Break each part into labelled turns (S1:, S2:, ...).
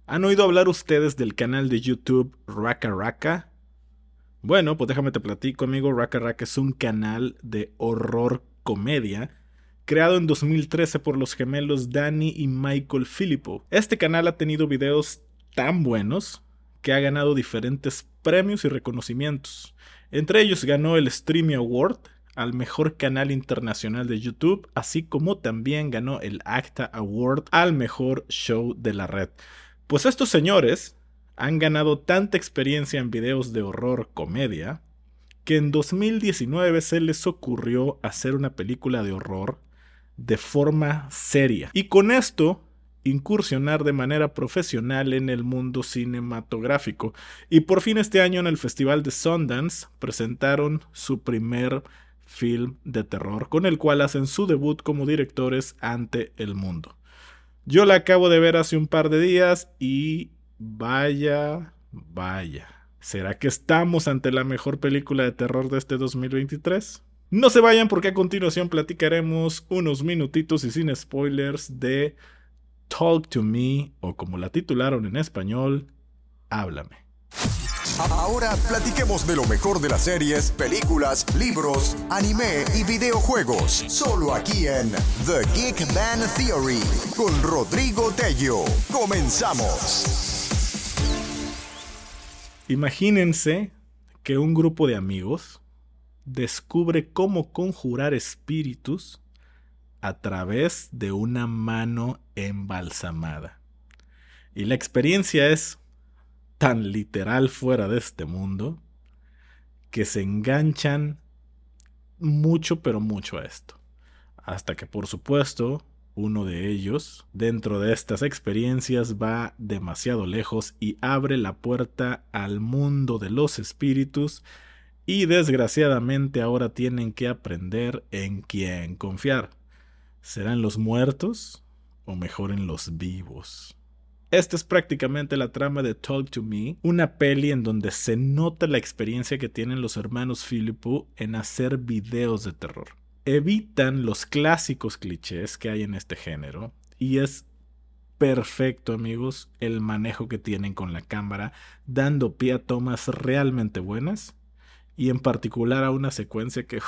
S1: ¿Han oído hablar ustedes del canal de YouTube Raka Raka? Bueno, pues déjame te platico, amigo. Raka Raka es un canal de horror comedia creado en 2013 por los gemelos Danny y Michael Filippo. Este canal ha tenido videos tan buenos que ha ganado diferentes premios y reconocimientos. Entre ellos ganó el Streamy Award al mejor canal internacional de YouTube, así como también ganó el ACTA Award al mejor show de la red. Pues estos señores han ganado tanta experiencia en videos de horror comedia que en 2019 se les ocurrió hacer una película de horror de forma seria. Y con esto incursionar de manera profesional en el mundo cinematográfico. Y por fin este año en el Festival de Sundance presentaron su primer film de terror, con el cual hacen su debut como directores ante el mundo. Yo la acabo de ver hace un par de días y vaya, vaya. ¿Será que estamos ante la mejor película de terror de este 2023? No se vayan porque a continuación platicaremos unos minutitos y sin spoilers de Talk to Me, o como la titularon en español, Háblame.
S2: Ahora platiquemos de lo mejor de las series, películas, libros, anime y videojuegos. Solo aquí en The Geek Band Theory con Rodrigo Tello. Comenzamos.
S1: Imagínense que un grupo de amigos descubre cómo conjurar espíritus a través de una mano embalsamada. Y la experiencia es tan literal fuera de este mundo que se enganchan mucho pero mucho a esto. Hasta que por supuesto uno de ellos dentro de estas experiencias va demasiado lejos y abre la puerta al mundo de los espíritus y desgraciadamente ahora tienen que aprender en quién confiar. ¿Serán los muertos o mejor en los vivos? Esta es prácticamente la trama de Talk to Me, una peli en donde se nota la experiencia que tienen los hermanos Philippou en hacer videos de terror. Evitan los clásicos clichés que hay en este género y es perfecto, amigos, el manejo que tienen con la cámara, dando pie a tomas realmente buenas y en particular a una secuencia que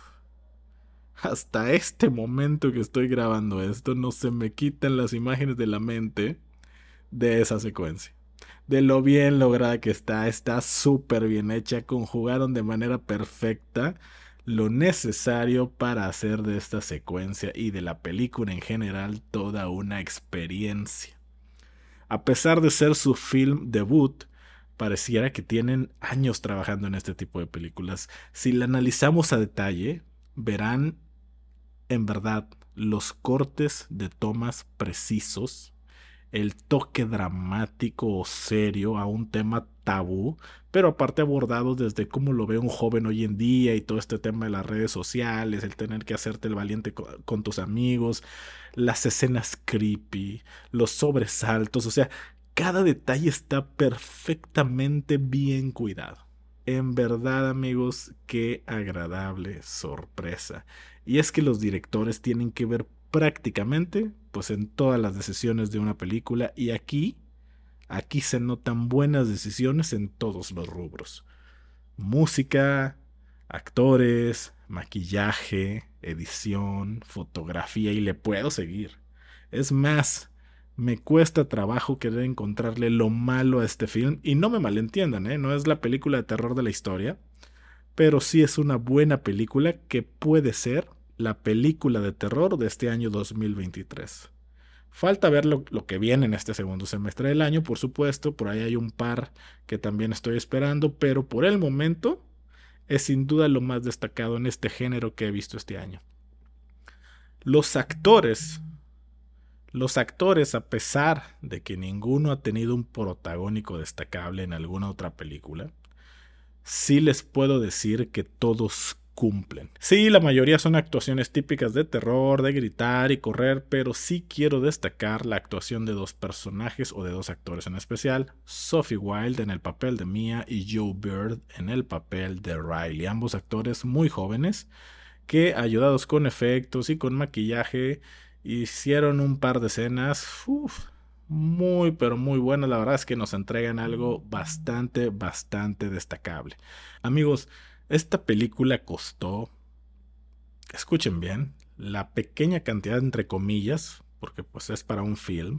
S1: hasta este momento que estoy grabando esto no se me quitan las imágenes de la mente de esa secuencia. De lo bien lograda que está súper bien hecha, conjugaron de manera perfecta lo necesario para hacer de esta secuencia y de la película en general toda una experiencia. A pesar de ser su film debut, pareciera que tienen años trabajando en este tipo de películas. Si la analizamos a detalle, verán en verdad los cortes de tomas precisos, el toque dramático o serio a un tema tabú, pero aparte abordado desde cómo lo ve un joven hoy en día y todo este tema de las redes sociales, el tener que hacerte el valiente con tus amigos, las escenas creepy, los sobresaltos, o sea, cada detalle está perfectamente bien cuidado. En verdad, amigos, qué agradable sorpresa. Y es que los directores tienen que ver prácticamente pues en todas las decisiones de una película y aquí se notan buenas decisiones en todos los rubros. Música, actores, maquillaje, edición, fotografía y le puedo seguir. Es más, me cuesta trabajo querer encontrarle lo malo a este film y no me malentiendan, no es la película de terror de la historia, pero sí es una buena película que puede ser la película de terror de este año 2023. Falta ver lo que viene en este segundo semestre del año, por supuesto, por ahí hay un par que también estoy esperando, pero por el momento es sin duda lo más destacado en este género que he visto este año. Los actores, a pesar de que ninguno ha tenido un protagónico destacable en alguna otra película, sí les puedo decir que todos cumplen. Sí, la mayoría son actuaciones típicas de terror, de gritar y correr, pero sí quiero destacar la actuación de dos personajes o de dos actores en especial, Sophie Wilde en el papel de Mia y Joe Bird en el papel de Riley, ambos actores muy jóvenes que ayudados con efectos y con maquillaje hicieron un par de escenas muy pero muy buenas. La verdad es que nos entregan algo bastante destacable. Amigos, esta película costó, escuchen bien, la pequeña cantidad entre comillas, porque pues es para un film,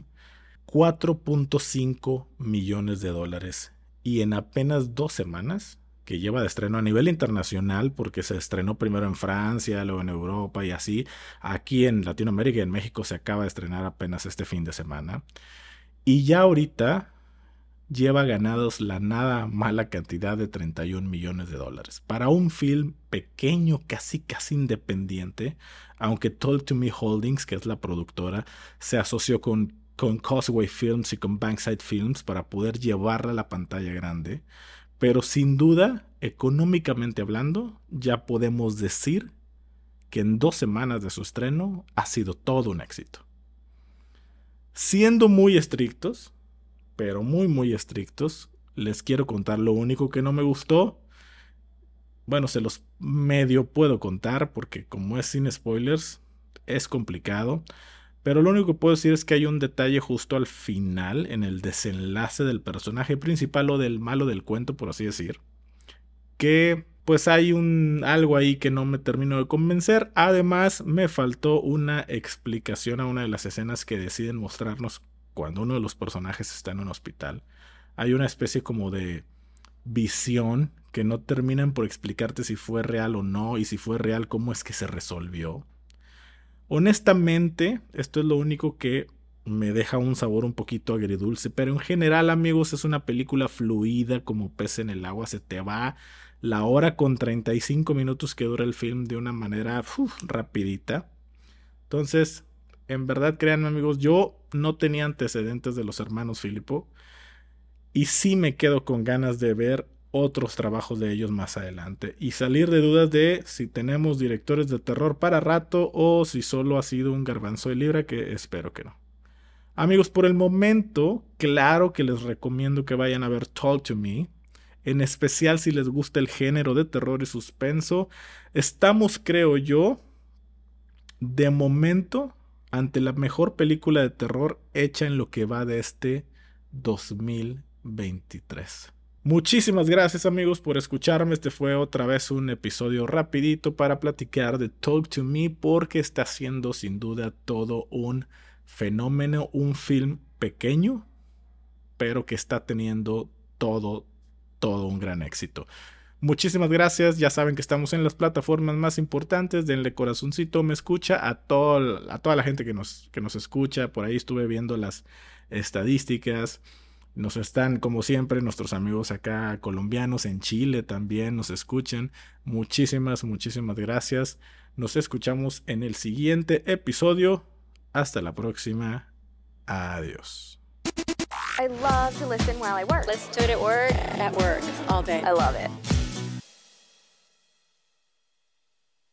S1: $4.5 millones, y en apenas 2 semanas que lleva de estreno a nivel internacional, porque se estrenó primero en Francia, luego en Europa y así, aquí en Latinoamérica y en México se acaba de estrenar apenas este fin de semana, y ya ahorita lleva ganados la nada mala cantidad de $31 millones. Para un film pequeño, casi independiente, aunque Talk to Me Holdings, que es la productora, se asoció con Causeway Films y con Bankside Films para poder llevarla a la pantalla grande. Pero sin duda, económicamente hablando, ya podemos decir que en 2 semanas de su estreno ha sido todo un éxito. Siendo muy estrictos, pero muy estrictos, les quiero contar lo único que no me gustó. Bueno, se los medio puedo contar porque como es sin spoilers, es complicado. Pero lo único que puedo decir es que hay un detalle justo al final, en el desenlace del personaje principal o del malo del cuento, por así decir, que pues hay algo ahí que no me termino de convencer. Además, me faltó una explicación a una de las escenas que deciden mostrarnos cuando uno de los personajes está en un hospital. Hay una especie como de visión que no terminan por explicarte si fue real o no, y si fue real, cómo es que se resolvió. Honestamente, esto es lo único que me deja un sabor un poquito agridulce, pero en general, amigos, es una película fluida como pez en el agua. Se te va la hora con 35 minutos que dura el film de una manera rapidita. Entonces, en verdad, créanme, amigos, yo no tenía antecedentes de los hermanos Filippo y sí me quedo con ganas de ver otros trabajos de ellos más adelante y salir de dudas de si tenemos directores de terror para rato o si solo ha sido un garbanzo de libra, que espero que no. Amigos, por el momento, claro que les recomiendo que vayan a ver Talk to Me, en especial si les gusta el género de terror y suspenso. Estamos, creo yo, de momento, ante la mejor película de terror hecha en lo que va de este 2023. Muchísimas gracias, amigos, por escucharme. Este fue otra vez un episodio rapidito para platicar de Talk to Me, porque está siendo sin duda todo un fenómeno, un film pequeño, pero que está teniendo todo un gran éxito. Muchísimas gracias, ya saben que estamos en las plataformas más importantes. Denle corazoncito, me escucha, a toda la gente que nos escucha. Por ahí estuve viendo las estadísticas. Nos están, como siempre, nuestros amigos acá colombianos en Chile también nos escuchan. Muchísimas gracias. Nos escuchamos en el siguiente episodio. Hasta la próxima. Adiós.
S3: I love to listen while I work.
S4: Listen to it at work, all day.
S3: I love it.